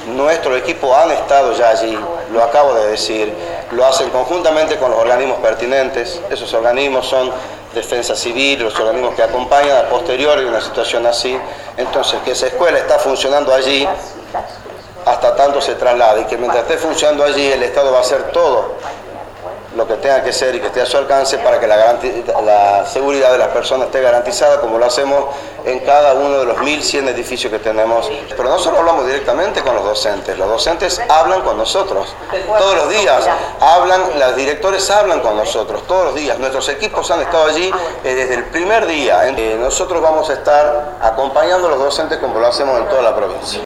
Nuestro equipo han estado ya allí, lo acabo de decir, lo hacen conjuntamente con los organismos pertinentes. Esos organismos son Defensa Civil, los organismos que acompañan a posteriori una situación así. Entonces, que esa escuela está funcionando allí hasta tanto se traslade, y que mientras esté funcionando allí el Estado va a hacer todo lo que tenga que ser y que esté a su alcance para que la seguridad de las personas esté garantizada, como lo hacemos en cada uno de los 1.100 edificios que tenemos. Pero no solo hablamos directamente con los docentes hablan con nosotros, todos los días hablan, los directores hablan con nosotros, todos los días. Nuestros equipos han estado allí desde el primer día. Nosotros vamos a estar acompañando a los docentes como lo hacemos en toda la provincia.